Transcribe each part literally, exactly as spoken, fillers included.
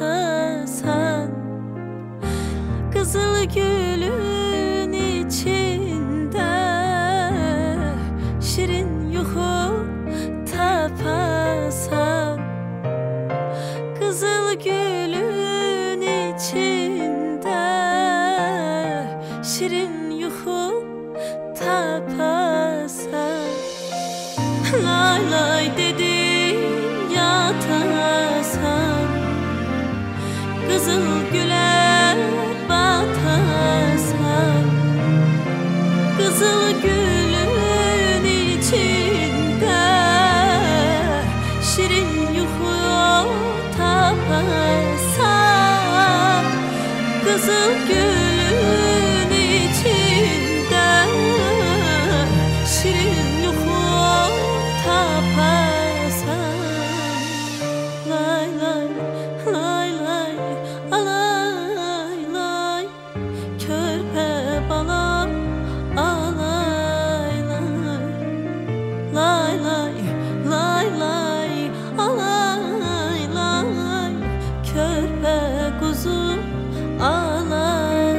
batasan, kızıl gülün içinde şirin yuhu tapasan, kızıl gülün içinde şirin yuhu tapasan. Lay lay dedin yatasan, kızıl güle batasan, kızıl gülün içinde şirin yuhu tapasan, kızıl gülün içinde şirin yuhu tapasan. Lay lay lay lay alay lay, körpe balam alay lay. Lay lay lay lay alay lay, körpe kuzum alay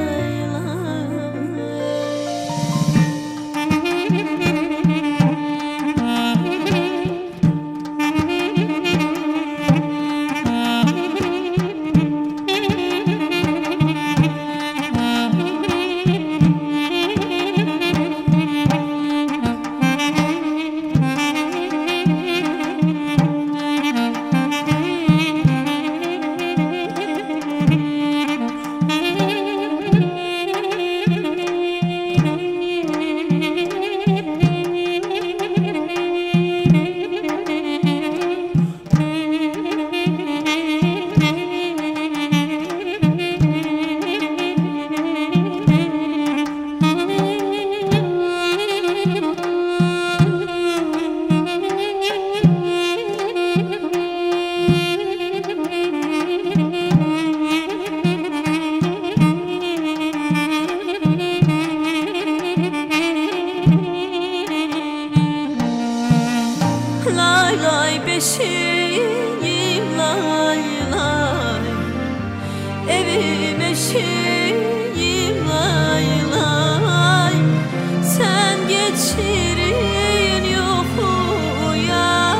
lay lay beşiğim lay lay, evim eşiğim lay lay, sen geçirin yoku ya,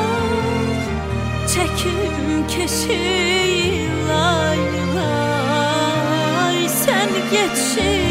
çekim keşiğim lay lay, sen geçirin